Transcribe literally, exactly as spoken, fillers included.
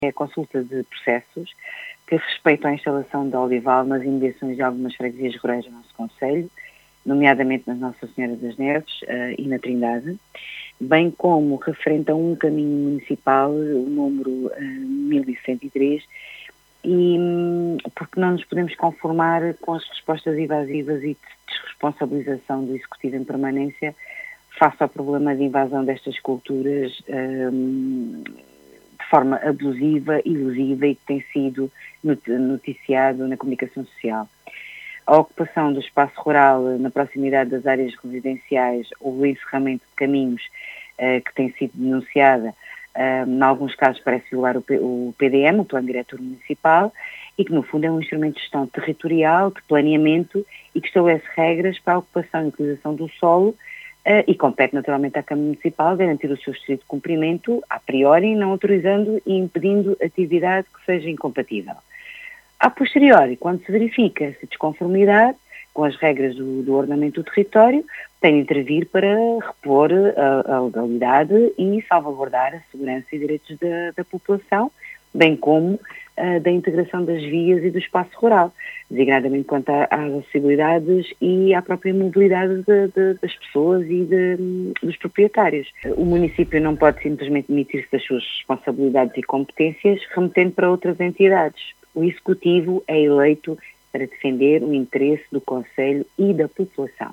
É a consulta de processos que respeitam a instalação da olival nas imediações de algumas freguesias rurais do nosso concelho, nomeadamente na Nossa Senhora das Neves uh, e na Trindade, bem como referente a um caminho municipal, o número uh, mil cento e três, e um, porque não nos podemos conformar com as respostas evasivas e de desresponsabilização do Executivo em permanência face ao problema de invasão destas culturas um, de forma abusiva, ilusiva e que tem sido noticiado na comunicação social. A ocupação do espaço rural na proximidade das áreas residenciais ou o encerramento de caminhos uh, que tem sido denunciada, uh, em alguns casos parece violar o, P, o P D M, o Plano Diretor Municipal, e que no fundo é um instrumento de gestão territorial, de planeamento e que estabelece regras para a ocupação e utilização do solo uh, e compete naturalmente à Câmara Municipal garantir o seu estrito cumprimento a priori, não autorizando e impedindo atividade que seja incompatível. A posteriori, quando se verifica essa desconformidade com as regras do, do ordenamento do território, tem de intervir para repor a, a legalidade e salvaguardar a segurança e direitos da, da população, bem como uh, da integração das vias e do espaço rural, designadamente quanto às acessibilidades e à própria mobilidade de, de, das pessoas e de, dos proprietários. O município não pode simplesmente demitir-se das suas responsabilidades e competências, remetendo para outras entidades. O Executivo é eleito para defender o interesse do Concelho e da população.